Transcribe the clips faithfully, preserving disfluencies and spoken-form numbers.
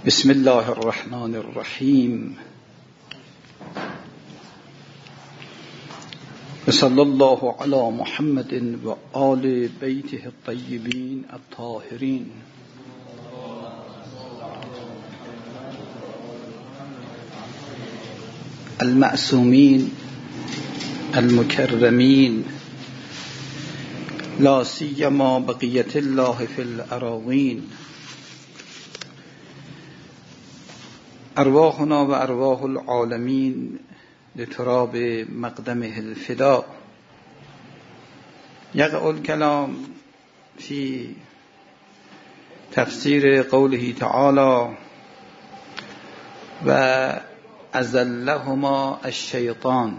بسم الله الرحمن الرحیم وصلی الله علی محمد و آل بیته الطیبین الطاهرین. المعصومین المکرمین لا سیما بقیة الله فی الاراضین. ارواحنا و ارواح العالمین لتراب مقدمه الفدا. یقع الکلام فی تفسیر قوله تعالی و ازلهما الشیطان.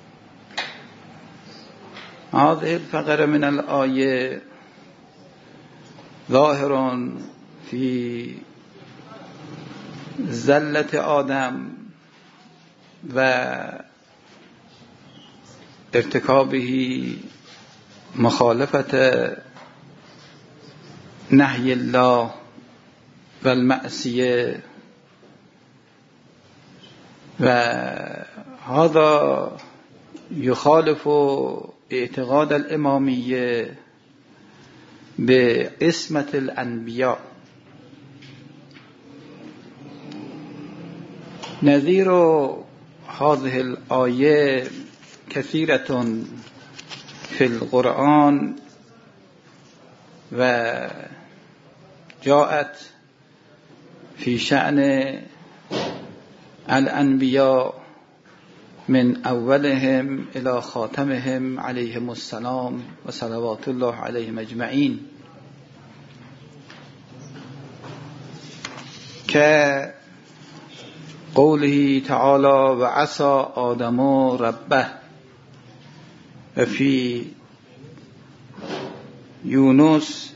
هذه الفقرة من الآية ظاهر في زلة آدم و ارتكابه مخالفة نهي الله والمعصية، وهذا يخالف اعتقاد الإمامية بعصمة الأنبياء. نظير هذه الآية كثيرة في القرآن وجاءت في شأن الأنبياء من أولهم إلى خاتمهم عليهم السلام وصلوات الله عليهم أجمعين. كقوله تعالى وعصى آدم ربه، وفي يونس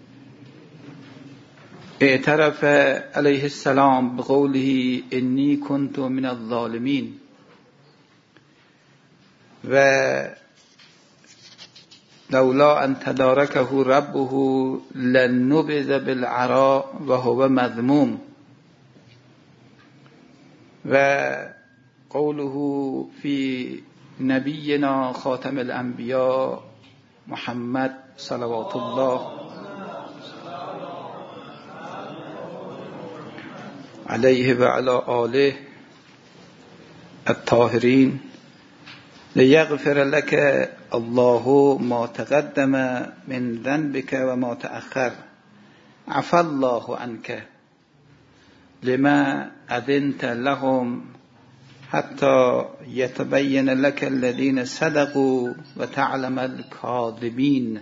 اعترف عليه السلام بقوله إني كنت من الظالمين. و لولا أن تداركه ربه لنبذ بالعراء وهو مذموم. وقوله في نبينا خاتم الأنبياء محمد صلوات الله عليه وعلى آله الطاهرين ليغفر لك الله ما تقدم من ذنبك وما تأخر عفى الله عنك لما أذنت لهم حتى يتبين لك الذين صدقوا وتعلم الكاذبين.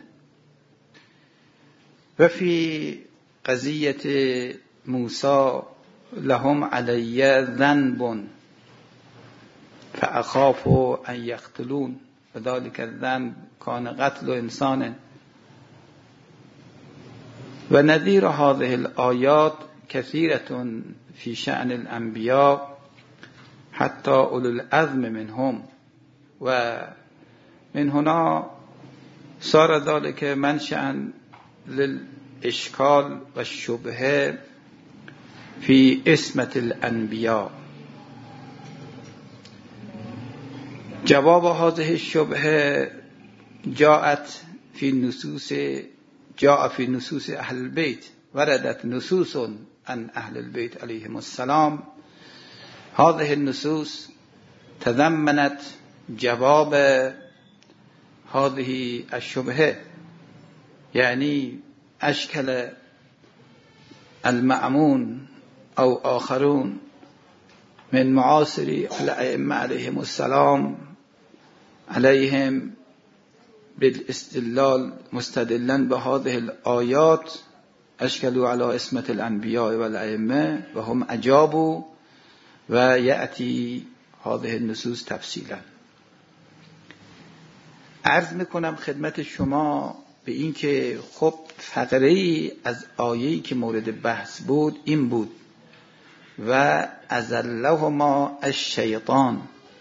وفي قضية موسى لهم علي ذنب فأخاف أن يقتلون وذلك الذنب كان قتل إنسان. ونذير هذه الآيات كثيرة في شأن الأنبياء حتى أولو العزم منهم. ومن هنا صار ذلك منشأ للإشكال والشبهة في اسمة الأنبياء. جواب هذه الشبهة جاءت في نصوص جاء في نصوص أهل البيت. وردت نصوص عن أهل البيت عليهم السلام. هذه النصوص تضمنت جواب هذه الشبهة، يعني أشكل المأمون أو آخرون من معاصري الأئمة عليهم السلام عليهم بالاستدلال مستدلا بهذه الآيات أشكلوا على اسمة الأنبياء والأئمة وهم أجابوا. ويأتي هذه النصوص تفصيلا. عرض میکنم خدمت شما به این که خب فقره‌ای از آیه‌ای که مورد بحث بود این بود و ازلهما الشیطان.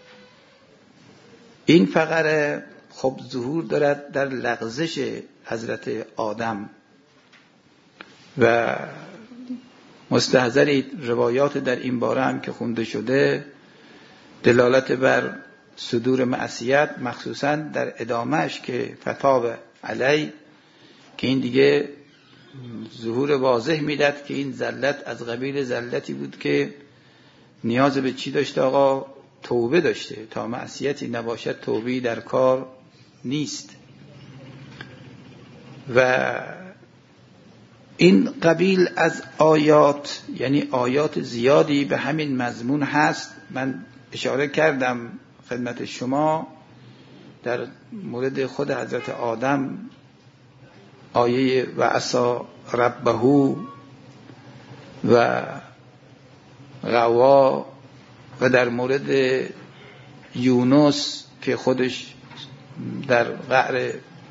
این فقره خب ظهور دارد در لغزش حضرت آدم و مستحضرید روایات در این باره هم که خونده شده دلالت بر صدور معصیت، مخصوصا در ادامهش که فتاب علی، که این دیگه ظهور واضح میداد که این زلت از قبیل زلتی بود که نیاز به چی داشته آقا؟ توبه داشته. تا معصیتی نباشد توبه‌ای در کار نیست. و این قبیل از آیات، یعنی آیات زیادی به همین مضمون هست. من اشاره کردم خدمت شما در مورد خود حضرت آدم آیه و عصا ربه و غوا، و در مورد یونس که خودش در قعر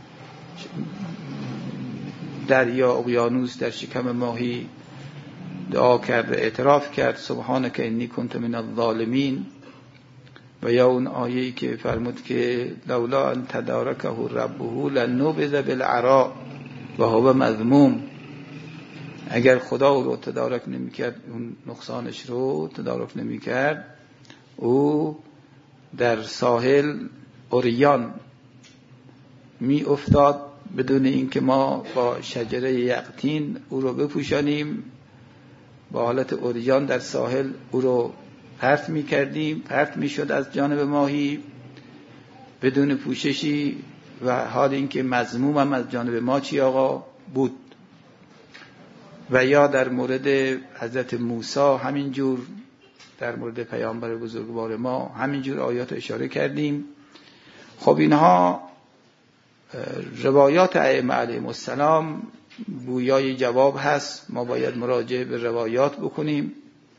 دریا اقیانوس در شکم ماهی دعا کرد و اعتراف کرد سبحانک انی کنت من الظالمین، و یا اون آیه‌ای که فرمود که لولا ان تدارکه ربه لنبذ بالعراء و هو مذموم، اگر خدا رو تدارک نمی‌کرد، اون نقصانش رو تدارک نمی‌کرد، او در ساحل عریان می افتاد بدون اینکه ما با شجره یقطین او رو بپوشانیم. با حالت عریان در ساحل او رو پرت می کردیم، پرت می شد از جانب ماهی بدون پوششی، و حال اینکه مذموم هم از جانب ما چی آقا بود. و یا در مورد حضرت موسی همینجور، در مورد پیامبر بزرگوار ما همینجور آیات اشاره کردیم. خب اینها روایات ائمه علیهم السلام گویای جواب هست. ما باید مراجعه به روایات بکنیم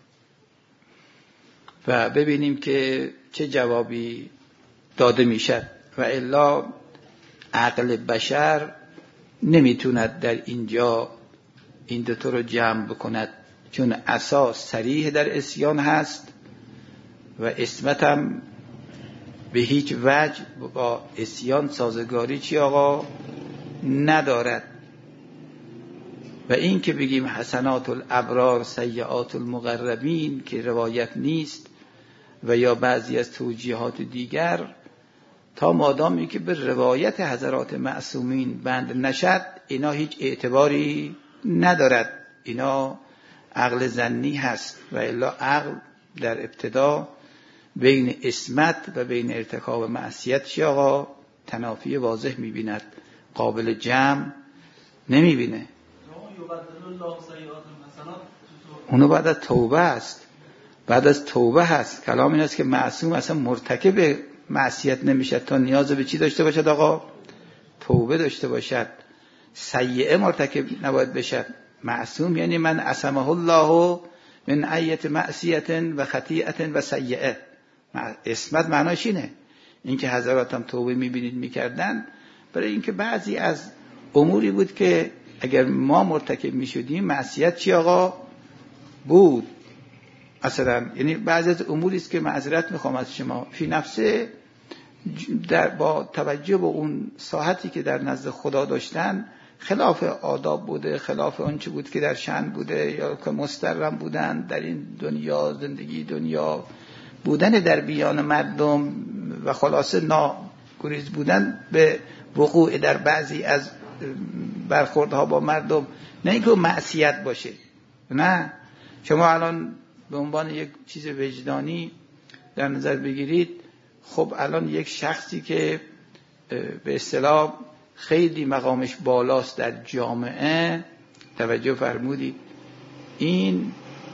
و ببینیم که چه جوابی داده میشد، و الا عقل بشر نمیتوند در اینجا این دو تا رو جمع بکند، چون اساس صریح در عصیان هست و عصمت هم به هیچ وجه با عصیان سازگاری چی آقا ندارد. و این که بگیم حسنات الابرار سیئات المقربین که روایت نیست، و یا بعضی از توجیهات دیگر، تا مادامی که به روایت حضرات معصومین بند نشد اینا هیچ اعتباری ندارد. اینا عقل ظنی هست، و الا عقل در ابتدا بین عصمت و بین ارتکاب معصیت چی آقا تنافی واضح می‌بیند، قابل جمع نمی‌بینه. اونو بعد از توبه است، بعد از توبه هست. کلام این است که معصوم اصلا مرتکب معصیت نمیشه تا نیاز به چی داشته باشد آقا؟ توبه داشته باشد. سیئه مرتکب نباید بشد. معصوم یعنی من عصمه الله من ایت معصیت و خطیئت و سیئه. عصمت معناش اینه. این که حضرات هم توبه میبینید میکردن برای اینکه بعضی از اموری بود که اگر ما مرتکب میشدیم معصیت چی آقا بود اصلا. یعنی بعضی از اموری است که معذرت میخوام از شما فی نفسه، در با توجه به اون ساحتی که در نزد خدا داشتن خلاف آداب بوده، خلاف آن چه بود که در شأن بوده، یا که مسترم بودن در این دنیا، زندگی دنیا بودن در بیان مردم، و خلاصه ناگریز بودن به وقوع در بعضی از برخوردها با مردم. نه اینکه معصیت باشه، نه. شما الان به عنوان یک چیز وجدانی در نظر بگیرید، خب الان یک شخصی که به اصطلاح خیلی مقامش بالاست در جامعه، توجه فرمودید، این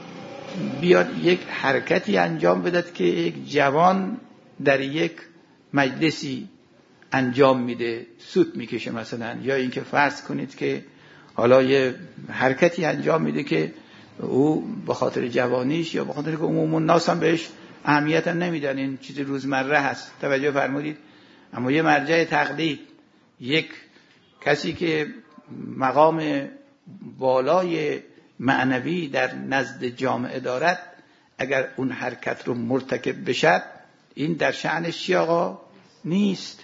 بیاد یک حرکتی انجام بدهد که یک جوان در یک مجلسی انجام میده، سوت میکشه مثلا، یا اینکه فرض کنید که حالا یه حرکتی انجام میده که او به خاطر جوانیش یا به خاطر که عموم الناس هم بهش اهمیت نمیدن، این چیز روزمره هست، توجه فرمودید. اما یه مرجع تقلید، یک کسی که مقام بالای معنوی در نزد جامعه دارد، اگر اون حرکت رو مرتکب بشد این در شأنش چی آقا نیست.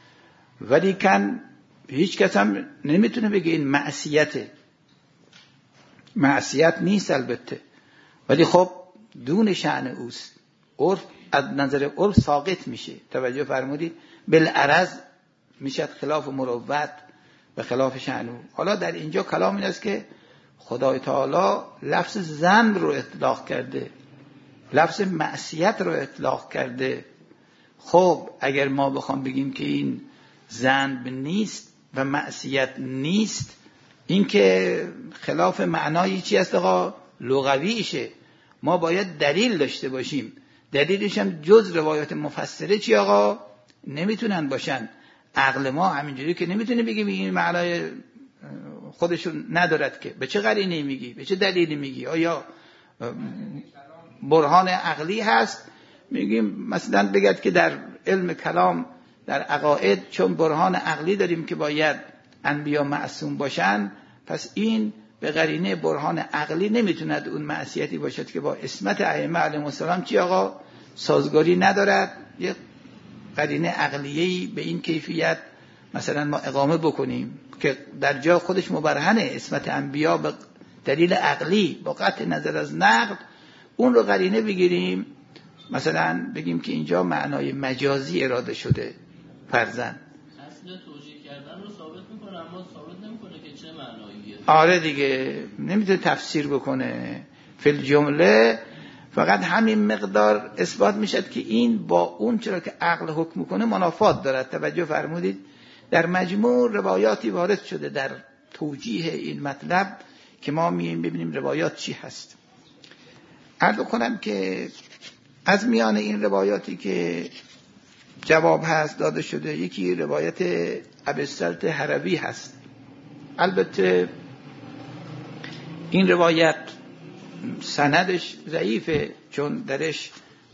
ولی کن هیچ کس هم نمیتونه بگه این معصیته. معصیت نیست البته، ولی خب دون شأن اوست. عرف از نظر عرف ساقط میشه. توجه فرمودید؟ بالعرض میشد خلاف مروت و خلاف شأن او. حالا در اینجا کلام این است که خدای تعالی لفظ ذنب رو اطلاق کرده، لفظ معصیت رو اطلاق کرده. خب اگر ما بخوام بگیم که این ذنب نیست و معصیت نیست، این که خلاف معنای چی است آقا؟ لغویشه. ما باید دلیل داشته باشیم. دلیلش هم جز روایات مفسره چی آقا؟ نمیتونن باشن. عقل ما همینجوری که نمیتونه بگیم این معنای خودشون ندارد که. به چه قرینه میگی؟ به چه دلیلی میگی؟ آیا برهان عقلی هست؟ میگیم مثلا بگید که در علم کلام در عقاید چون برهان عقلی داریم که باید انبیا معصوم باشن، پس این به قرینه برهان عقلی نمیتوند اون معصیتی باشد که با عصمت ائمه علیهم السلام چی آقا سازگاری ندارد. یک قرینه عقلیه‌ای به این کیفیت مثلا ما اقامه بکنیم که در جا خودش مبرهنه، عصمت انبیا به دلیل عقلی با قطع نظر از نقل اون رو قرینه بگیریم، مثلا بگیم که اینجا معنای مجازی اراده شده فرضاً. اصل توجیه کردن رو ثابت میکنه اما ثابت نمیکنه که چه معناییه. آره دیگه نمیتونه تفسیر بکنه. فی الجمله فقط همین مقدار اثبات میشد که این با اون چرا که عقل حکم میکنه منافات دارد. توجه فرمودید؟ در مجموع روایاتی وارد شده در توجیه این مطلب که ما مییم ببینیم روایات چی هست. عرض کنم که از میان این روایاتی که جواب هست داده شده، یکی روایت ابوالسلط هروی هست. البته این روایت سندش ضعیفه چون درش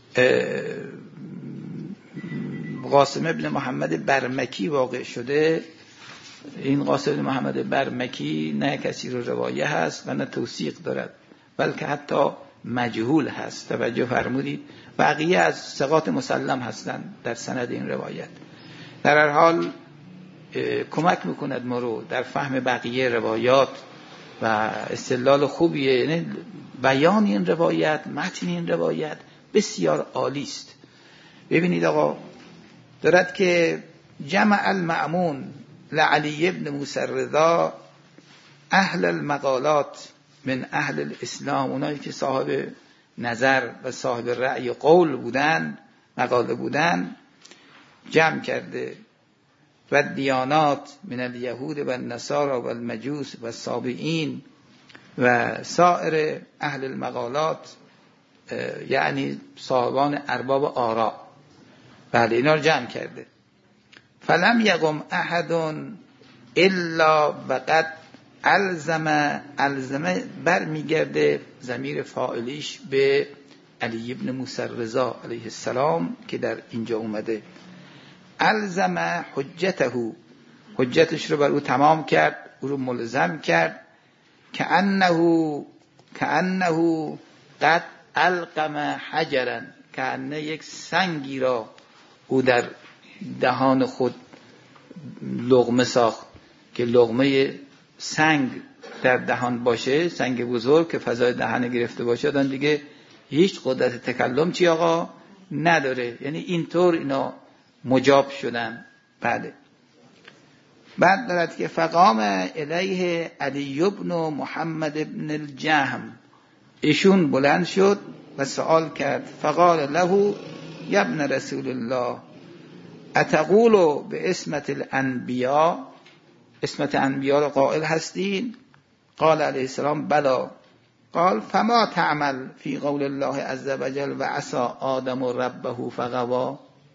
قاسم ابن محمد برمکی واقع شده. این قاسم ابن محمد برمکی نه کسی رو روایه هست و نه توثیق دارد، بلکه حتی مجهول هست. توجه فرمودید؟ بقیه از ثقات مسلم هستند در سند این روایت. در هر حال کمک میکند ما رو در فهم بقیه روایات و استدلال خوبیه. یعنی بیان این روایت، متن این روایت بسیار عالی است. ببینید آقا دارد که جمع المأمون لعلی ابن موسی الرضا اهل المقالات من اهل الاسلام، اونایی که صاحب نظر و صاحب رأی قول بودن، مقاله بودن، جمع کرده و دیانات من الیهود و النصارى و المجوس و السابعین و سایر اهل المقالات، یعنی صاحبان ارباب آراء. بله اینا رو جمع کرده. فلم یقم احد الا وقد الزم الزم بر میگرده ضمیر فاعلیش به علی ابن موسی الرضا علیه السلام که در اینجا اومده. الزم حجته، حجتش رو بر او تمام کرد، او رو ملزم کرد. که انه که انه قد القم حجرا، که انه یک سنگی را او در دهان خود لقمه ساخت که لقمه سنگ در دهان باشه، سنگ بزرگ که فضای دهان گرفته باشه، دان دیگه هیچ قدرت تکلم چی آقا نداره. یعنی اینطور اینا مجاب شدن. بله. بعد دارد که فقام الیه علی ابن محمد ابن الجهم، ایشون بلند شد و سوال کرد. فقال له یا ابن رسول الله اتقول به اسمت الانبیاء، اسمت انبیاء را قائل هستین؟ قال علیه السلام بلا. قال فما تعمل فی قول الله عز وجل و عصى آدم ربه فغوا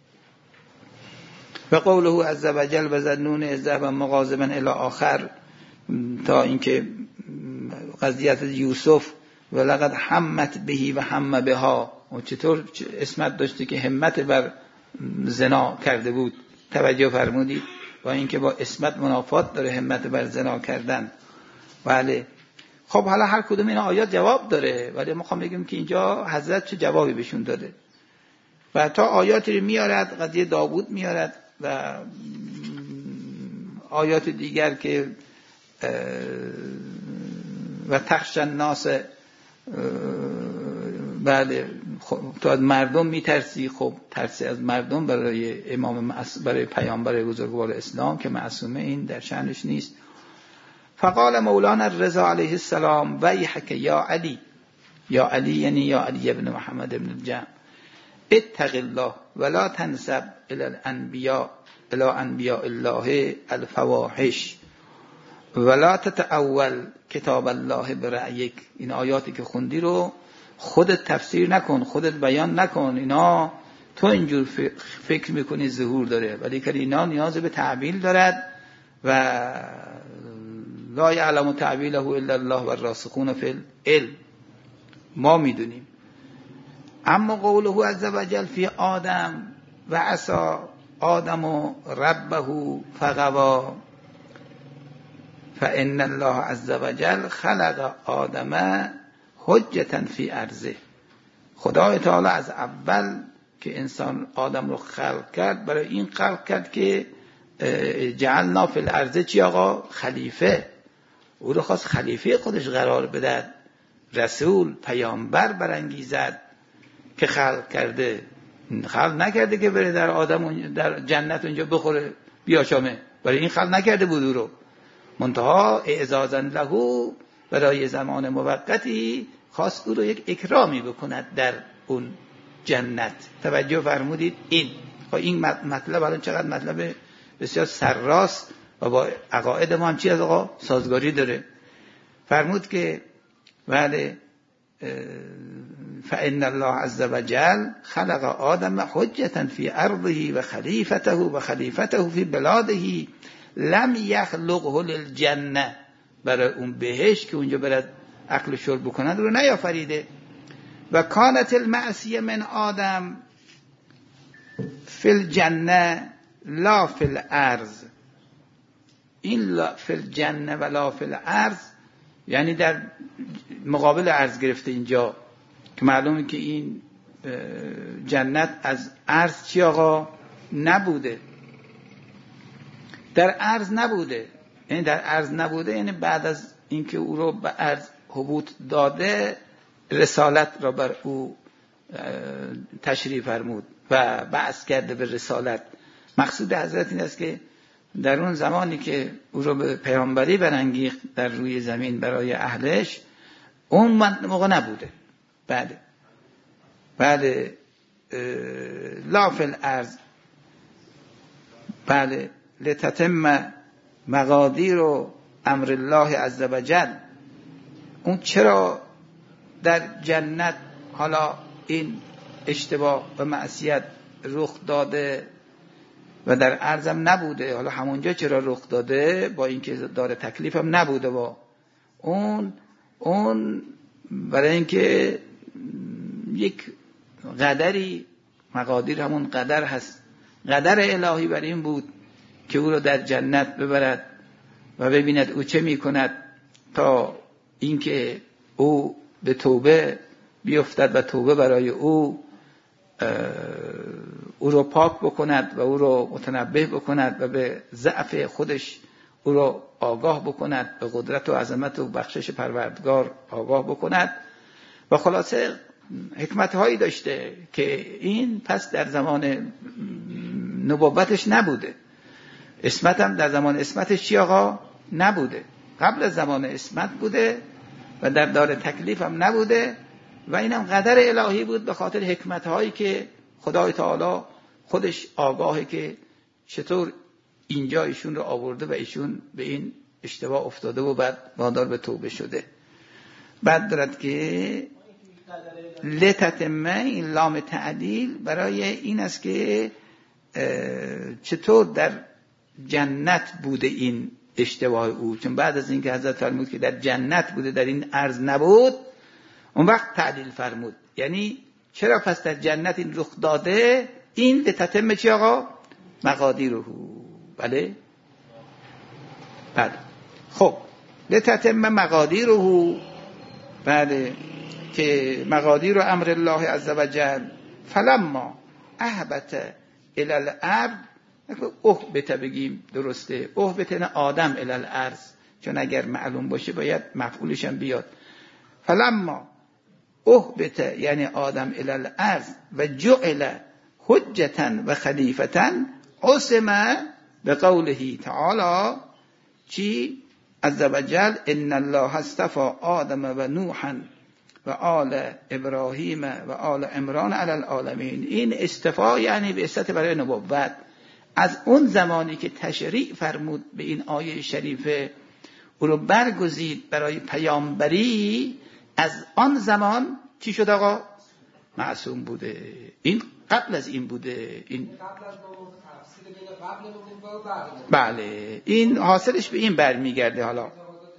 و قوله عز وجل و ظنون اذ ذهب مغاضبا الی آخر، تا اینکه قضیت یوسف و لقد همت بهی و هم بها، و چطور اسمت داشته که همت بر زنا کرده بود. توجه فرمودید؟ با اینکه با اسمت منافات داره همت بر زنا کردن. بله. خب حالا هر کدوم این آیات جواب داره، ولی ما میخوام بگیم که اینجا حضرت چه جوابی بهشون داده. و تا آیاتی رو میارد، قضیه داوود میارد و آیات دیگر که و تخشى الناس، بله تو از مردم میترسی. خب ترسی از مردم برای امام برای پیامبر بزرگوار اسلام که معصومه، این در شأنش نیست. فقال مولانا الرضا علیه السلام ویحک یا علی، یا علی یعنی یا علی ابن محمد ابن الجهم، اتق الله ولا تنسب الى الانبیاء الى انبیاء الله الفواحش ولا تتأول کتاب الله برأیک. این آیاتی که خوندی رو خودت تفسیر نکن، خودت بیان نکن. اینا تو اینجور فکر میکنی ظهور داره، ولی که اینا نیاز به تعبیل دارد و لا یعلم تعبیله الا الله و الراسخون فی العلم. ما میدونیم. اما قوله عز وجل فی آدم و عصا آدم و ربه فغوا فان الله عز وجل خلق آدم حجتا فی ارضه. خدای تعالی از اول که انسان آدم رو خلق کرد، برای این خلق کرد که جعلنا فی الارض چی آقا؟ خلیفه. او رو خواست خلیفه خودش قرار بدهد، رسول پیامبر برانگیزد که خلق کرده. خلق نکرده که بره در آدم در جنت اونجا بخوره بیاشامه، برای این خلق نکرده بود او رو. منتها اعزازا له برای زمان موقتی خواست او رو یک اکرامی بکند در اون جنت. توجه فرمودید؟ این این مطلب الان چقدر مطلب بسیار سرراست و با عقاید ما هم چی از آقا سازگاری داره. فرمود که بله فإن الله عز وجل خلق آدم حجة في أرضه و خلیفته و خلیفته فی بلاده لم یخلقه للجنه. برای اون بهشت که اونجا برد اکل و شرب بکنند رو نیافریده. و کانت المعصیه من آدم فی الجنه لا فی الارض. این لا فی الجنه و لا فی الارض یعنی در مقابل ارض گرفته اینجا، که معلومه که این جنت از ارض چی آقا نبوده، در ارض نبوده. یعنی در ارض نبوده یعنی بعد از اینکه او رو به ارض حبوط داده رسالت را بر او تشریف فرمود و بعث کرده به رسالت. مقصود حضرت این است که در اون زمانی که او رو به پیامبری برانگیخت در روی زمین برای اهلش، اون موقع نبوده. بله بله لا فی الارض، بله لتتم مقادیر و امر الله عز وجل. اون چرا در جنت حالا این اشتباه و معصیت رخ داده و در ارضم نبوده؟ حالا همونجا چرا رخ داده؟ با اینکه داره تکلیف هم نبوده با اون اون برای اینکه یک قدری، مقادیر همون قدر هست، قدر الهی بر این بود که او رو در جنت ببرد و ببیند او چه میکند، تا اینکه او به توبه بیفتد و توبه برای او او رو پاک بکند و او رو متنبه بکند و به ضعف خودش او رو آگاه بکند، به قدرت و عظمت و بخشش پروردگار آگاه بکند. و خلاصه حکمت هایی داشته که این پس در زمان نبوتش نبوده. اسمت هم در زمان اسمتش چی آقا؟ نبوده. قبل از زمان اسمت بوده و در دار تکلیف هم نبوده و اینم قدر الهی بود به خاطر حکمت هایی که خدای تعالی خودش آگاهه که چطور اینجا ایشون رو آورده و ایشون به این اشتباه افتاده و بعد وادار به توبه شده. بعد دارد که لتتمه، این لام تعلیل برای این است که چطور در جنت بوده این اشتباه او، چون بعد از اینکه حضرت فرمود که در جنت بوده در این ارض نبود، اون وقت تعلیل فرمود. یعنی چرا پس در جنت این رخ داده؟ این لتتمه چی آقا؟ مقادیره. بله بله خب لتتمه مقادیره، بله که مقادیر و امر الله عز وجل. فلما اهبت الی الارض، اهبت بگیم درسته، اهبت نه آدم الی الارض، چون اگر معلوم باشه باید مفعولش هم بیاد. فلما اهبط یعنی آدم الی الارض و جعل حجتا و خلیفتا عصم به قوله تعالی چی؟ عز وجل ان الله اصطفى آدم و نوحا و آل ابراهیم و آل عمران علی العالمین. این اصطفا یعنی بعثت برای نبوت. از اون زمانی که تشریع فرمود به این آیه شریفه او رو برگزید برای پیامبری، از آن زمان چی شد آقا؟ معصوم بوده. این قبل از این بوده. این قبل از نبوت تفسیر بین قبل نبوت و بعد نبوت. بله این حاصلش به این برمیگرده. حالا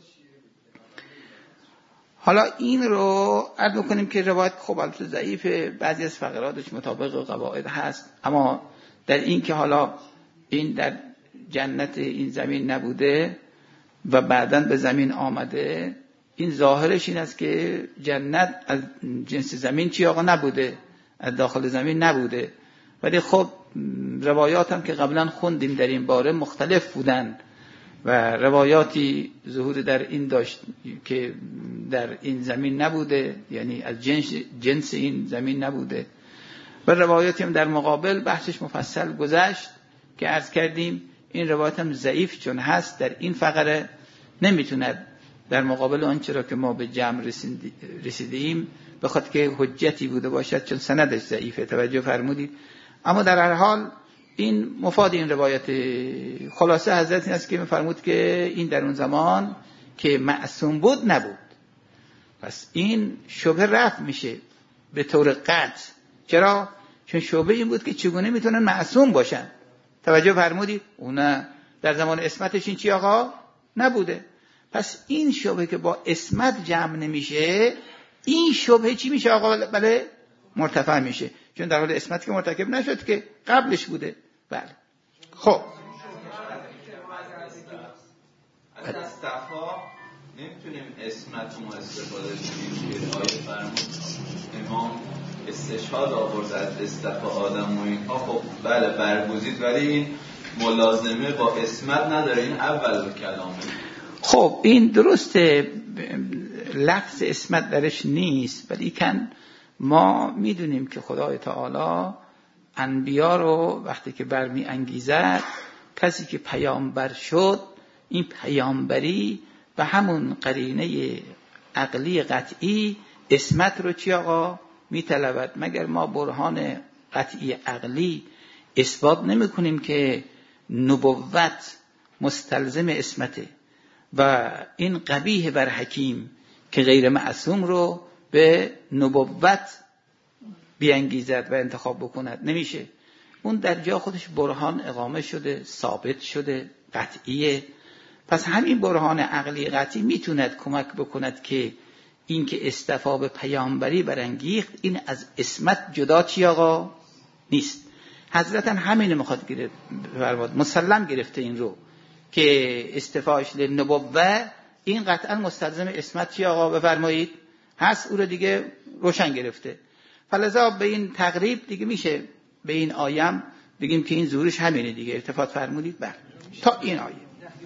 حالا این رو عرض می‌کنیم که روایت خب البته ضعیفه، بعضی از فقراتش مطابق قواعد هست، اما در این که حالا این در جنت این زمین نبوده و بعداً به زمین آمده، این ظاهرش این است که جنت از جنس زمین چی آقا نبوده، از داخل زمین نبوده. ولی خب روایات هم که قبلا خوندیم در این باره مختلف بودن و روایاتی ظهور در این داشت که در این زمین نبوده، یعنی از جنس, جنس این زمین نبوده، و روایاتی هم در مقابل بحثش مفصل گذشت که عرض کردیم این روایت هم ضعیف چون هست در این فقره نمیتوند در مقابل آنچه را که ما به جمع رسیدیم بخاطر که حجتی بوده باشد، چون سندش ضعیفه. توجه فرمودید. اما در هر حال این مفاد این روایت خلاصه حضرت این است که فرمود که این در اون زمان که معصوم بود نبود. پس این شبه رفع میشه به طور قطع. چرا؟ چون شبه این بود که چگونه میتونن معصوم باشن. توجه فرمودید. اون در زمان عصمتش این چی آقا نبوده. پس این شبه که با عصمت جمع نمیشه، این شبه چی میشه آقا؟ بله مرتفع میشه، چون در حال عصمت که مرتکب نشد که قبلش بوده. بله خب از استفا نمیتونیم عصمت رو استفاده کنیم که آیه فرمود امام استشهاد آورد از استفا آدم و اینها. خب بله برگزید، ولی این ملازمه با عصمت نداره. این اول کلامه. خب این درسته لفظ عصمت درش نیست، ولی کن ما میدونیم که خدای تعالی انبیا رو وقتی که برمی انگیزد، کسی که پیامبر شد، این پیامبری و همون قرینه عقلی قطعی عصمت رو چی آقا میطلبد. مگر ما برهان قطعی عقلی اثبات نمی کنیم که نبوت مستلزم عصمته و این قبیح بر حکیم که غیر معصوم رو به نبوت بیانگیزد و انتخاب بکند، نمیشه. اون در جا خودش برهان اقامه شده، ثابت شده، قطعیه. پس همین برهان عقلی قطعی میتوند کمک بکند که این که استفا به پیامبری برانگیخت این از عصمت جدا چی آقا نیست. حضرت همین میخواد گرفت فرمود، مسلم گرفته این رو که استفاش لنبوه این قطعا مستلزم عصمت چی آقا بفرمایید هست، او رو دیگه روشن گرفته. فلذا به این تقریب دیگه میشه به این آیم بگیم که این ظهورش همینه دیگه. ارتفاع فرمودید بله تا این آیه.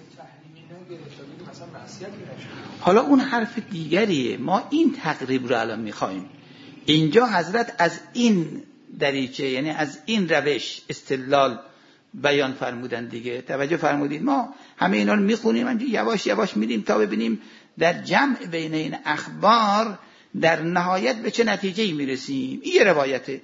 حالا اون حرف دیگریه، ما این تقریب رو الان میخوایم. اینجا حضرت از این دریچه یعنی از این روش استدلال بیان فرمودن دیگه. توجه فرمودید. ما همه اینا رو میخونیم همینجوری یواش یواش میریم تا ببینیم در جمع بین این اخبار در نهایت به چه نتیجه‌ای میرسیم. این روایته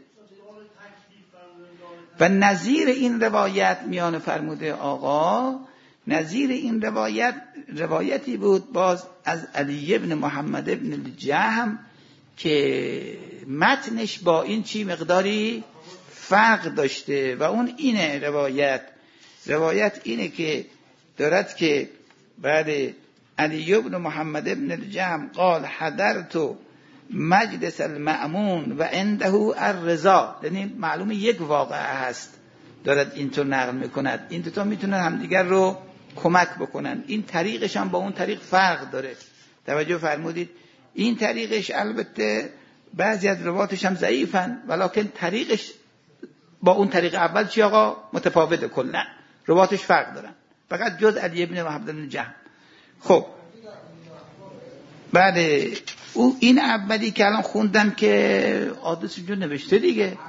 و نظیر این روایت میان فرموده آقا، نظیر این روایت روایتی بود باز از علی ابن محمد ابن الجهم که متنش با این چی مقداری فرق داشته و اون اینه روایت روایت اینه که دارد که بعد علی ابن محمد ابن الجهم قال حضرت مجلس المأمون و عنده الرضا، یعنی معلومه یک واقعه هست دارد اینطور نقل میکند. این دوتا میتونن همدیگر رو کمک بکنن. این طریقش هم با اون طریق فرق داره. توجه فرمودید. این طریقش البته بعضی از رواتش هم ضعیفن ولکن طریقش با اون طریق اول چی آقا متفاوته، کلا رواتش فرق دارن فقط جز علی ابن محمد بن جهم. خب بعد او این اولی که الان خوندم که آدرس اینجا نوشته دیگه،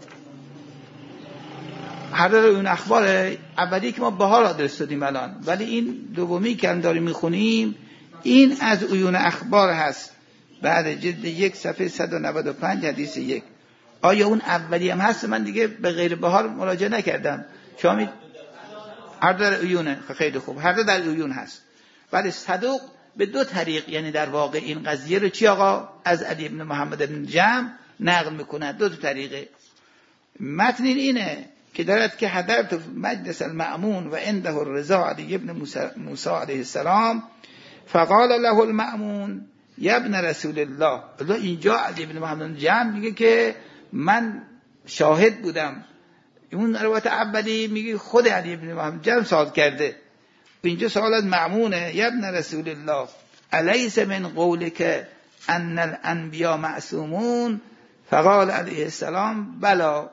هر دو اون اخباره. اولی که ما بهار آدرس دادیم الان، ولی این دومی که هم داریم میخونیم این از عیون اخبار هست، بعد جلد یک صفحه صد و نود و پنج حدیث یک. آیا اون اولی هم هست؟ من دیگه به غیر بهار مراجعه نکردم. شما می هر دو در عیونه. خیلی خوب، هر دو در عیون هست. ولی صدوق به دو طریق، یعنی در واقع این قضیه رو چی آقا از علی ابن محمد بن جمع نقل میکنه. دو تا طریقه. متن اینه که دارد که حضرت مجلس المأمون و عنده الرضا علی ابن موسی علیه السلام فقال له المأمون یا ابن رسول الله. اینجا علی ابن محمد بن جمع میگه که من شاهد بودم. اون روایت اولی میگه خود علی ابن محمد جمع سوال کرده. اینجا سوال از مأمونه، یا ابن رسول الله الیس من قولک ان الانبیاء معصومون؟ فقال علیه السلام بلا.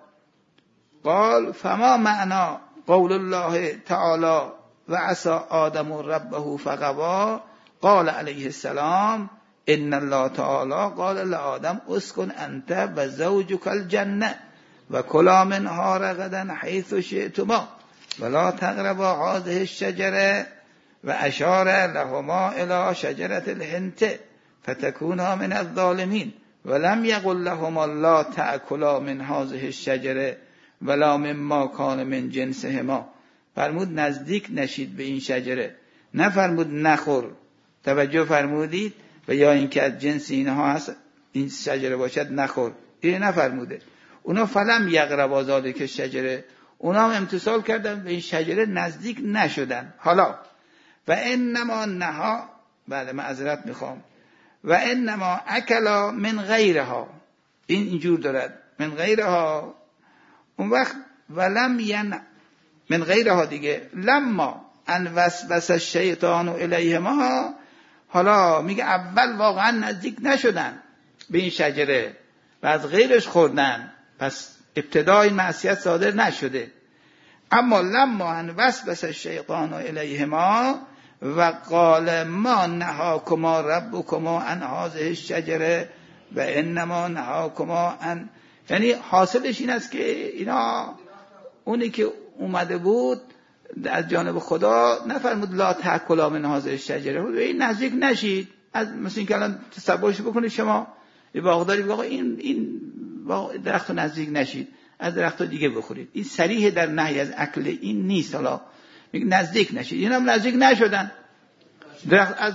قال فما معنا قول الله تعالی و عصى آدم ربه فغوى؟ قال علیه السلام ان الله تعالی قال لآدم اسکن انت و زوجک الجنه و کلا منها رغدا حیث شئتما ولا تقربا هذه الشجره و اشار لهما الى شجره الهنت فتكونا من الظالمین ولم یقل لهما لا تأکلا من هذه الشجره ولا مما کان من جنسهما. فرمود نزدیک نشید به این شجره، نفرمود نخور. توجه فرمودید؟ و یا اینکه از جنس اینها هست این شجره باشد نخور، این نفرموده. اونا فلم یقربا ذالک شجره، اونا هم امتثال کردن به این شجره نزدیک نشدن. حالا و انما نها، بله معذرت میخوام، و انما اکلا من غیرها، این اینجور دارد من غیرها. اون وقت ولم ین من غیرها دیگه لما ان وسوس الشیطان الیهما. حالا میگه اول واقعا نزدیک نشدن به این شجره و از غیرش خوردن، پس ابتدای معصیت صادر نشده. اما لما ان وسوس الشیطان الیهما و قال ما نهاکما ربکما عن هذه الشجره و انما نهاکما عن، یعنی حاصلش این است که اینا اونی که اومده بود از جانب خدا نفرمود لا تأکلا من هذه الشجره، به این نزدیک نشید. از مثل این که الان تصورش بکنید شما یه باغداری بگه این این درخت رو نزدیک نشید، از درخت دیگه بخورید. این صریح در نهی از اکل این نیست. حالا میگه نزدیک نشید، اینا هم نزدیک نشدن، درخت از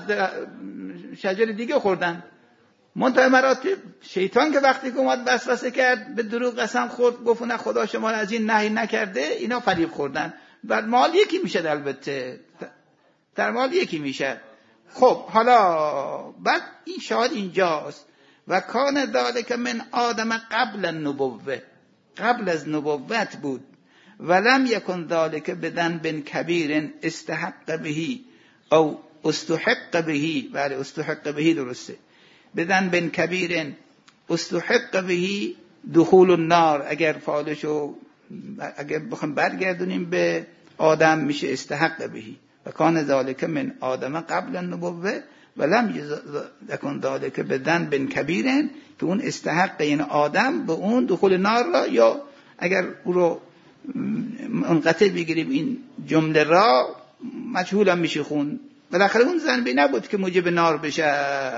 شجر دیگه خوردن. منتهی مراتب شیطان که وقتی که اومد وسوسه کرد به دروغ قسم خورد، گفت نه خدا شما از این نهی نکرده، اینا فریب خوردن. بعد مال یکی میشه، البته در مال یکی میشه. خب حالا بعد این شاهد اینجاست و کان ذالک من آدم قبل النبوه، قبل از نبوت بود. ولم یکن ذالک بدن بن کبیر استحق بهی او استحق بهی، بله استحق بهی درسته، بدن بن کبیر استحق بهی دخول النار. اگر فعالشو اگر بخوام برگردونیم به آدم میشه استحق بهی. و کان ذالک من آدم قبل النبوه ولم یکن ذالک بدن بن کبیر، که اون استحق این آدم به اون دخول نار را، یا اگر او رو منقطع بگیریم این جمله را مجهول هم میشه خون. بالاخره اون ذنبی نبود که موجب نار بشه.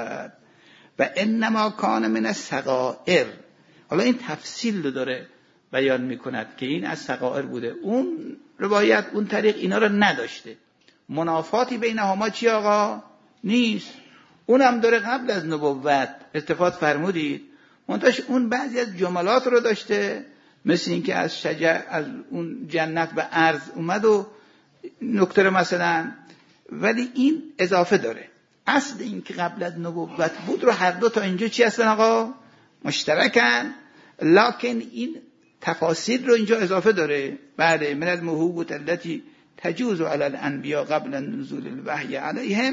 و انما کان من الصغائر. حالا این تفصیل رو داره بیان میکند که این از صغائر بوده. اون روایت اون طریق اینا رو نداشته، منافاتی بینهما چی آقا نیست. اونم داره قبل از نبوت اتفاق فرمودید، منتش اون بعضی از جملات رو داشته، مثل این که از شجر از اون جنت به ارض اومد و نکته رو مثلا، ولی این اضافه داره. اصل این که قبل از نبوت بود رو هر دو تا اینجا چی هستن آقا؟ مشترکن، لکن این تفاصیل رو اینجا اضافه داره. بعد من الموهوبات التي تجوز علی الانبیاء قبل نزول الوحی علیهم،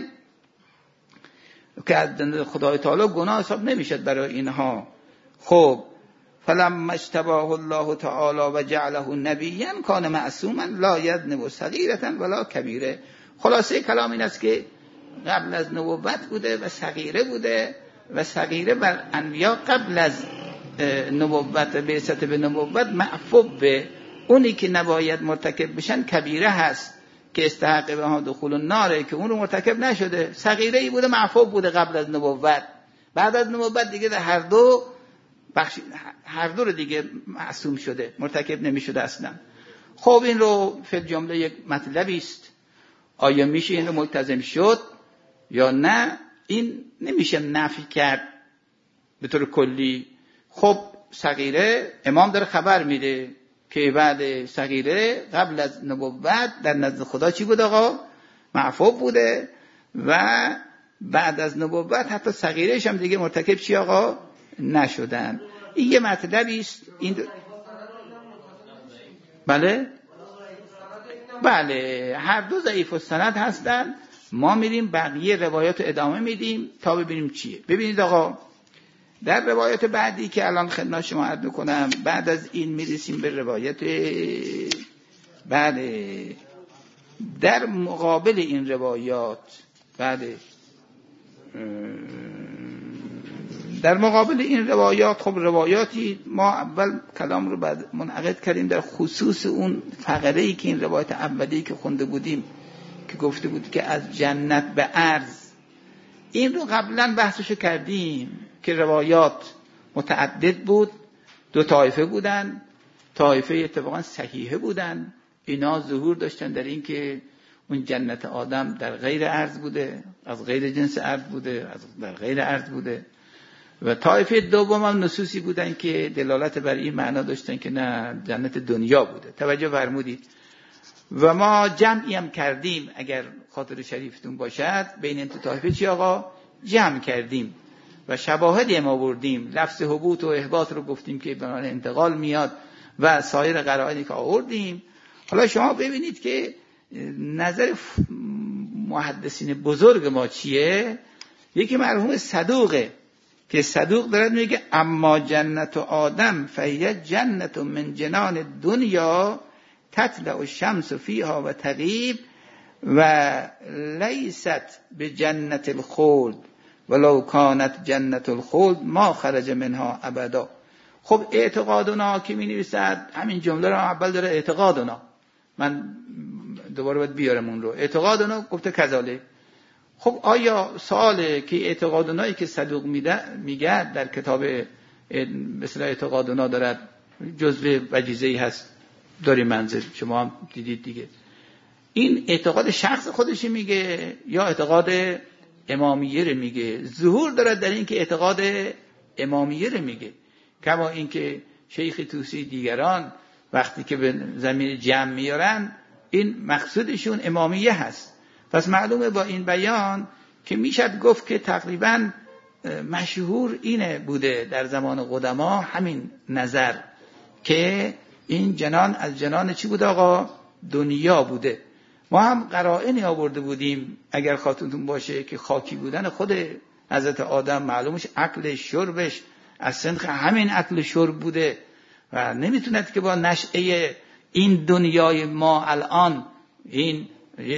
که از خدای تعالی گناه حساب نمیشد برای اینها. خب فلما اجتباه الله تعالی و جعله نبیا کان معصوما لا یذنب صغیرة ولا کبیره. خلاصه کلام این است که قبل از نبوت بوده و صغیره بوده و صغیره بر انبیا قبل از نبوت و بعثت به نبوت معفو به اونی که نباید مرتکب بشن کبیره هست که استحق به ها دخول الناره که اون رو مرتکب نشده. صغیره ای بوده معفو بوده قبل از نبوت، بعد از نبوت دیگه در هر دو بخش هر دو رو دیگه معصوم شده، مرتکب نمی شده اصلا. خب این رو فی الجمله یک مطلبی است. آیا میشه این رو ملتزم شد یا نه؟ این نمیشه نفی کرد به طور کلی. خب صغیره امام داره خبر میده که بعد صغیره قبل از نبوت در نزد خدا چی بود آقا؟ معفو بوده و بعد از نبوت حتی صغیرهش هم دیگه مرتکب چی آقا؟ نشدن. این یه مطلبی است. این دو... بله بله هر دو ضعیف السند هستن. ما میریم بقیه روایات ادامه میدیم تا ببینیم چیه. ببینید آقا در روایات بعدی که الان خدمت شما عرض میکنم، بعد از این میرسیم به روایت بله در مقابل این روایات بله در مقابل این روایات خب روایاتی ما اول کلام رو بعد منعقد کردیم در خصوص اون فقره‌ای که این روایت اولی که خونده بودیم که گفته بود که از جنت به ارض، این رو قبلا بحثشو کردیم که روایات متعدد بود، دو طایفه بودن، طایفه اتفاقا صحیحه بودن، اینا ظهور داشتن در این که اون جنت آدم در غیر ارض بوده، از غیر جنس ارض بوده، از در غیر ارض بوده. و طایفه دوم هم نصوصی بودن که دلالت بر این معنا داشتن که نه جنت دنیا بوده. توجه فرمودید. و ما جمعی هم کردیم اگر خاطر شریفتون باشد بین این طایفه چی آقا؟ جمع کردیم و شواهدی هم آوردیم. لفظ حبوط و احباط رو گفتیم که به معنی انتقال میاد و سایر قرائنی که آوردیم. حالا شما ببینید که نظر محدثین بزرگ ما چیه؟ یکی مرحوم صدوقه که صدوق دارد میگه اما جنت آدم فهی جنت من جنان دنیا تطلع الشمس فیها و تغیب و لیست به جنت الخلد ولو کانت جنت الخلد ما خرج منها ابدا. خب اعتقادنا که می نویسد همین جمله رو اول داره اعتقادنا، من دوباره باید بیارم اون رو. اعتقادنا گفته کذاله. خب آیا سواله که اعتقادنایی که صدوق میگه در کتاب مثل اعتقادنا دارد جزء وجیزه‌ای هست داری منزل، شما هم دیدید دیگه. این اعتقاد شخص خودش میگه یا اعتقاد امامیه رو میگه؟ ظهور دارد در این که اعتقاد امامیه رو میگه، کما اینکه شیخ طوسی دیگران وقتی که به زمین جمع میارن این مقصودشون امامیه هست. پس معلومه با این بیان که میشد گفت که تقریبا مشهور اینه بوده در زمان قدما همین نظر که این جنان از جنان چی بود آقا؟ دنیا بوده. ما هم قرائنی آورده بودیم اگر خاطرتون باشه که خاکی بودن خود حضرت آدم معلومش اکل شربش از سنخ همین اکل شرب بوده و نمیتوند که با نشأه این دنیای ما الان این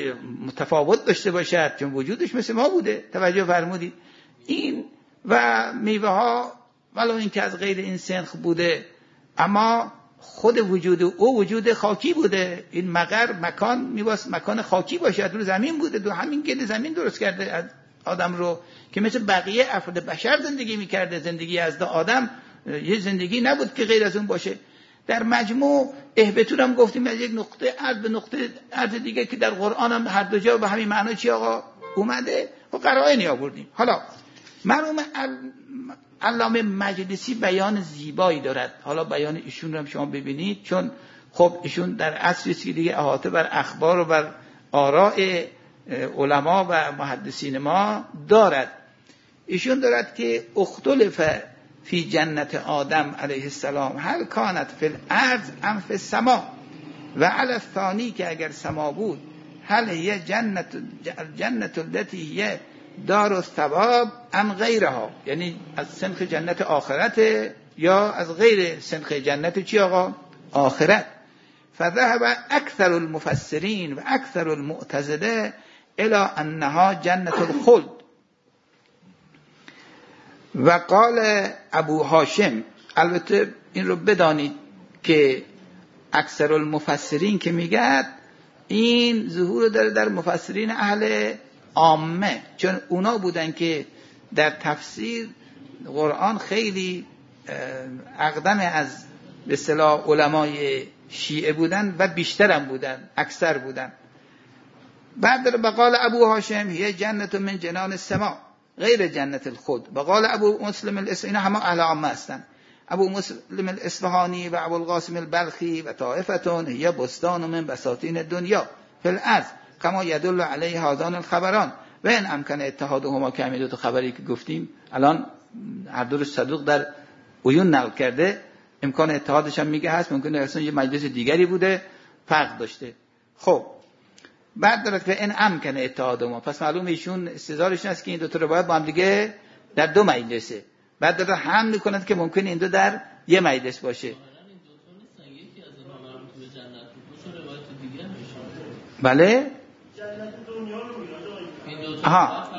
متفاوت داشته باشد چون وجودش مثل ما بوده. توجه فرمودید؟ این و میوه ها ولو این که از غیر این سنخ بوده اما خود وجود او وجود خاکی بوده. این مقر مکان میواس مکان خاکی باشد، رو زمین بوده، دو همین گل زمین درست کرده از آدم رو که مثل بقیه افراد بشر زندگی میکرده. زندگی از آدم یه زندگی نبود که غیر از اون باشه. در مجموع اهبتون هم گفتیم از یک نقطه عرض به نقطه عرض دیگه که در قرآن هم هر دو جا به همین معنا چی آقا اومده و قرائنی آوردیم. حالا مرحوم علامه مجلسی بیان زیبایی دارد. حالا بیان ایشون رو هم شما ببینید چون خب ایشون در عصری است که دیگه احاطه بر اخبار و بر آراء علما و محدثین ما دارد. ایشون دارد که اختلف فی جنت آدم علیه السلام هل کانت فی الارض ام فی السما و علی الثانی که اگر سما بود هل هی جنت جنت التي هی دار الثواب ام غیرها، یعنی از سنخ جنت آخرت یا از غیر سنخ جنت چی آقا؟ آخرت. فذهب اکثر المفسرین و اکثر المعتزله الا انها جنت الخلد. و قال ابو هاشم، البته این رو بدانید که اکثر المفسرین که میگن این ظهور داره در مفسرین اهل عامه، چون اونا بودن که در تفسیر قرآن خیلی اقدم از به اصطلاح علمای شیعه بودن و بیشترم بودن، اکثر بودن. بعد در بقال ابو هاشم هی جنت من جنان السما غیر جنت الخلد. بقال ابو مسلم الاصفهانی، اینا همه اهل عامه هستن، ابو مسلم الاصفهانی و ابو القاسم البلخی و طائفتون هی بستان من بساتین دنیا فی الارض کما یدل علیه هذان الخبران و ان امکن اتحادهما، که همین دو تا خبری که گفتیم الان هر دو رو صدوق در عیون نقل کرده، امکان اتحادش هم میگه هست، ممکنه اصلا یه مجلس دیگری بوده فرق داشته. خب بعد دارد که این امکن اتحادهما، پس معلومه ایشون استدلالش هست که این دو تا روایت با هم دیگه در دو مجلسه. بعد داره هم میکند که ممکنه این دو در یه مجلس باشه. بله آها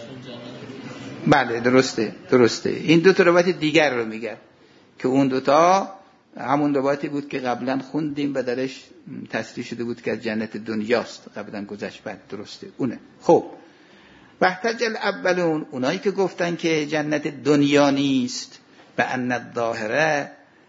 بله درسته درسته این دو تا روایت دیگر رو میگه که اون دوتا همون روایتی بود که قبلا خوندیم و درش تصریح شده بود که از جنت دنیاست، قبلا گذشت. بعد درسته اونه. خب واحتج الاولون، اونایی که گفتن که جنت دنیا نیست، و ان الظاهره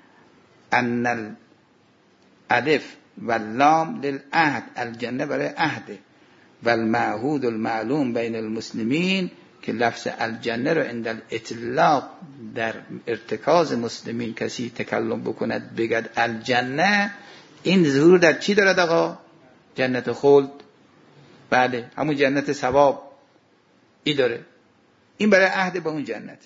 ان الالف واللام للعهد، الجنه برای عهده، و المعهود المعلوم بین المسلمین، که لفظ الجنه رو عند الاطلاق در ارتکاز مسلمین کسی تکلم بکند بگد الجنه، این ظهور در چی دارد آقا؟ جنت خلد. بله همون جنت ثواب ای داره، این برای عهد با اون جنت.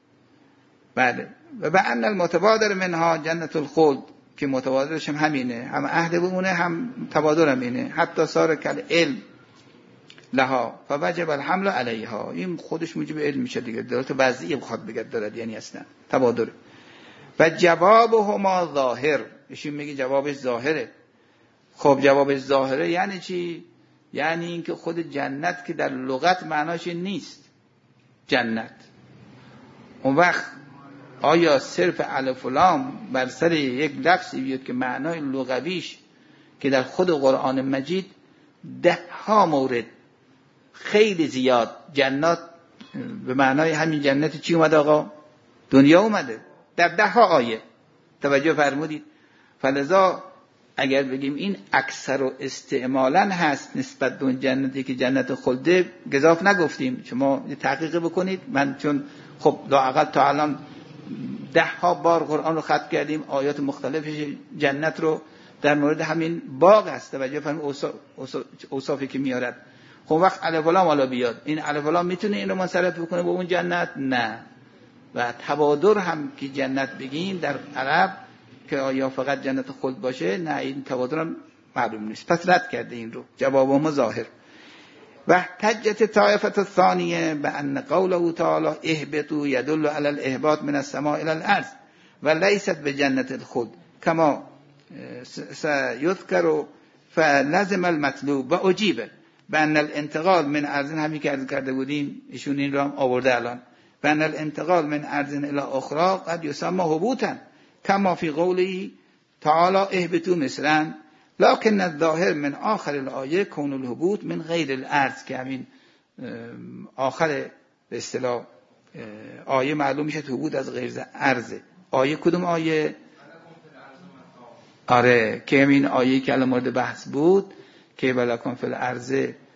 بله و بأن المتبادر منها جنت الخلد، که متبادرش هم همینه، هم عهد بمونه هم تبادر هم اینه. حتی صار کل علم لها فوجب الحمل علیها، این خودش موجب علم میشه دیگه، دارت وضعی بخواد بگد دارد، یعنی اصلا تبادر. و جوابهما ظاهر، ایشون میگه جوابش ظاهره. خب جوابش ظاهره یعنی چی؟ یعنی اینکه خود جنت که در لغت معناش نیست جنت، اون وقت آیا صرف الف و لام بر سر یک لفظی بیاد که معنای لغویش که در خود قرآن مجید ده ها مورد خیلی زیاد جنات به معنای همین جنت چی اومده آقا؟ دنیا اومده در ده ها آیه، توجه فرمودید؟ فلذا اگر بگیم این اکثر و استعمالا هست نسبت به اون جنتی که جنت خلده، گزاف نگفتیم، شما تحقیق بکنید. من چون خب لااقل تا الان ده ها بار قرآن رو ختم کردیم، آیات مختلفش جنت رو در مورد همین باغ هست، توجه فرمایید اوصافی که میارد. خب وقت الف و لام حالا بیاد، این الف و لام میتونه این رو منصرف بکنه به اون جنت؟ نه. و تبادر هم که جنت بگیم در عرب که آیا فقط جنت خلد باشه، نه، این تبادر هم معلوم نیست. پس رد کرده این رو، جواب ما ظاهر. و تجت طائفه الثانیه بان قوله تعالی اهبطوا يدل على الاهباط من السماء الى الارض و لیست بجنت الخلد کما سيذكر فلزم المطلوب و اجیب بان الانتقال من ارض، همین که عرض کرده بودیم ایشون این رو هم آورده الان، بان الانتقال من ارض الى اخرى قد يسمى هبوطا کما فی قوله تعالی اهبطوا مثلا، لكن الظاهر من آخر الآیه کون الهبوط من غیر الارض، که همین آخر به اصطلاح آیه معلوم میشه هبوط از غیر ارض. آیه کدوم آیه؟ آره که همین آیه که الان مورد بحث بود که ولکن فی الارض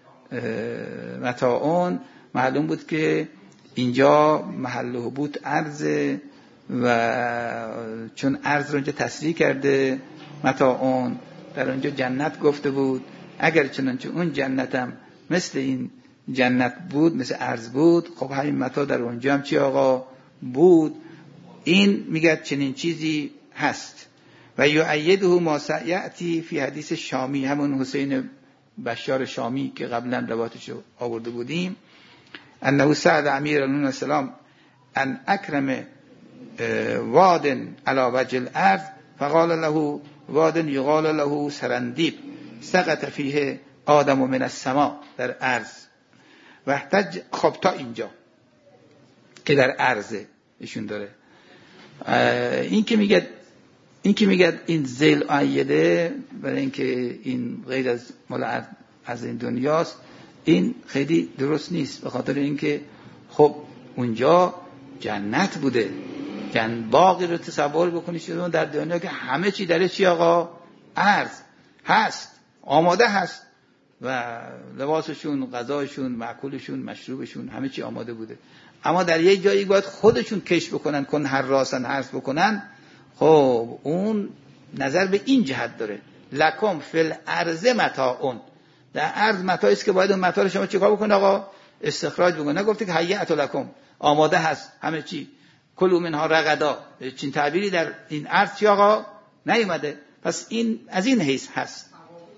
متاعون، معلوم بود که اینجا محل هبوط ارض، و چون ارض رو اینجا تصریح کرده متاعون، در اونجا جنت گفته بود، اگر چنانچه اون جنتم مثل این جنت بود، مثل ارض بود، خب همین متاع در اونجا هم چی آقا بود. این میگه چنین چیزی هست. و یؤیده ما سیأتی فی حدیث شامی، همون حسین بشار شامی که قبلا روایتش آورده بودیم، انه سأل امیر المؤمنین السلام ان اکرم واد علی وجه الارض فقال له واد یقال له سرندیب سقط فیه آدم من السما در عرض وحتج. خب تا اینجا که در عرضه ایشون داره این که میگه این که میگه این ذیل آیده برای اینکه این غیر از مال از این دنیاست، این خیلی درست نیست، به خاطر اینکه خب اونجا جنت بوده، جن باغی رو تصور بکنید شما در دنیا که همه چی درش چی آقا عرض هست، آماده هست و لباسشون، غذاشون، مأکولشون، مشروبشون همه چی آماده بوده. اما در یک جایی باید خودشون کش بکنن، کن هر راسن حرف بکنن. خب اون نظر به این جهت داره، لکم فی الارض متاعون، در عرض متاعی است که باید اون متاع رو شما چیکار بکنید آقا؟ استخراج بکنید. نگفته که هیئت لکم، آماده هست همه چی، کلوا منها رغدا، چین تعبیری در این عرض چی آقا نیومده. پس این از این حیث هست.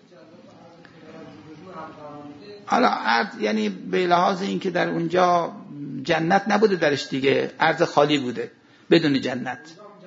حالا عرض یعنی به لحاظ این که در اونجا جنت نبوده درش دیگه، عرض خالی بوده بدون جنت.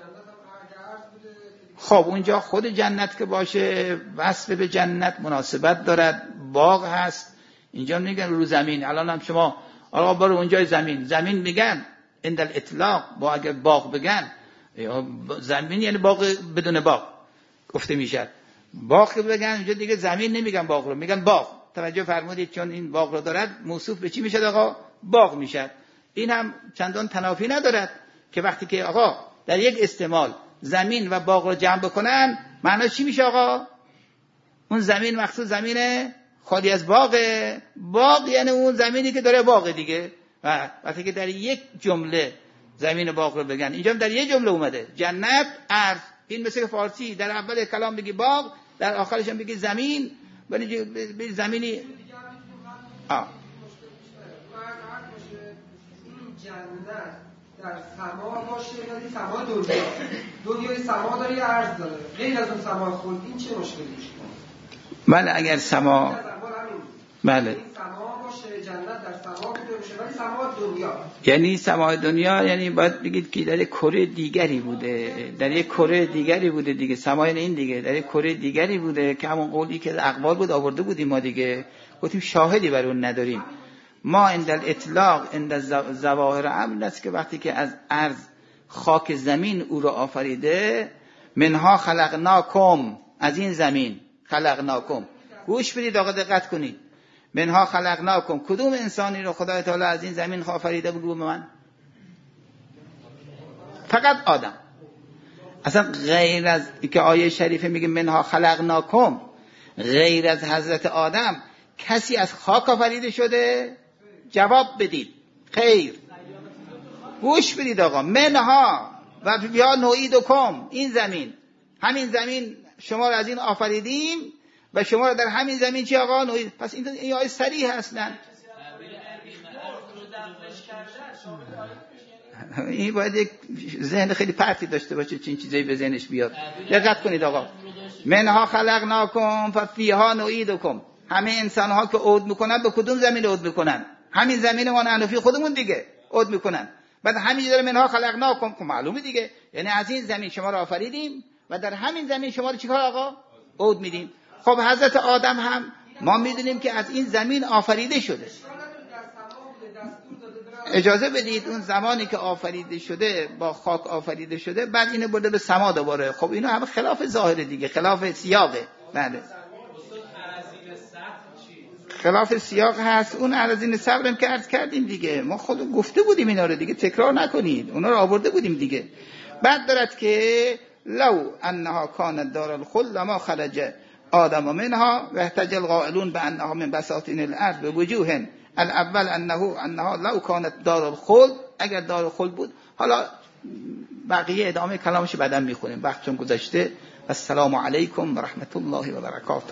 خب اونجا خود جنت که باشه وصف به جنت مناسبت دارد، باغ هست. اینجا میگن رو زمین، الان هم شما آقا برو اونجای زمین، زمین میگن عند الاطلاق، با اگر باغ بگن زمین یعنی باغ بدون باغ گفته میشه. باغ که بگن اونجا دیگه زمین نمیگن باغ رو، میگن باغ. توجه فرمودید؟ چون این باغ رو دارد موصوف به چی میشه آقا؟ باغ میشه. این هم چندان تنافی ندارد که وقتی که آقا در یک استعمال زمین و باغ رو جمع بکنن معنی چی میشه آقا؟ اون زمین مخصوص زمین خالی از باغه، باغ یعنی اون زمینی که داره باغ دیگه. و وقتی که در یک جمله زمین باغ رو بگن، اینجا در یک جمله اومده جنت عرض. این مثل فارسی در اول کلام بگی باغ، در آخرش هم بگی زمین، ولی زمینی آه جنت در سما باشه ولی سما دنیا دنیای سما داره یه عرض داره غیر از اون سما خود، این چه مشکلی میشه؟ بله اگر سما بله سما باشه، جنت در سما بوده باشه ولی سما دنیا، یعنی سمای دنیا یعنی باید بگید که در یک کره دیگری بوده، در یک کره دیگری بوده دیگه. سمای این دیگه در یک کره دیگری بوده که همون قولی که اقوال بود آورده بودیم ما دیگه، گفتیم شاهدی بر اون نداریم. ما عند الاطلاق عند ظواهر امر است که وقتی که از ارض خاک زمین او را آفریده، منها خلقناکم، از این زمین خلقناکم. گوش بدید آقا دقت کنید، منها خلقناکم، کدوم انسانی رو خدای تعالی از این زمین آفریده؟ بگو به من. فقط آدم. اصلا غیر از که آیه شریفه میگه منها خلقناکم، غیر از حضرت آدم کسی از خاک آفریده شده؟ جواب بدید خیر. گوش بدید آقا، منها و یا نعیدکم، این زمین، همین زمین شما رو از این آفریدیم و شما رو در همین زمین چی آقا نعید. پس این این آیه صریح هستن. این باید یک ذهن خیلی پرتی داشته باشه چین چیزایی به ذهنش بیاد. دقت کنید آقا، منها خلقناکم ففیها نعیدکم. همه انسان ها که عود میکنن به کدوم زمین عود میکنن؟ همین زمین ما انفی خودمون دیگه عود میکنن. بعد همین داره منها خلقناکم، که معلومه دیگه، یعنی از این زمین شما رو آفریدیم و در همین زمین شما رو چیکار آقا؟ عود میدیم. خب حضرت آدم هم ما میدونیم که از این زمین آفریده شده. اجازه بدید اون زمانی که آفریده شده با خاک آفریده شده، بعد اینو برده به سما دوباره. خب اینو هم خلاف ظاهره دیگه، خلاف سیاقه. بله خلاف سیاق هست. اون اراذین صبرم که عرض کردیم دیگه، ما خود گفته بودیم اینا رو دیگه، تکرار نکنید، اونا رو آورده بودیم دیگه. بعد دارد که لو انها کانت دار الخلد ما خرج آدم منها و احتج القائلون بانها من بساطین الارض بوجوه الاول انه انها لو کانت دار الخلد، اگر دار الخلد بود. حالا بقیه ادامه کلامش بعداً میخونیم، وقت چون گذشته. السلام علیکم و رحمت الله و برکاته.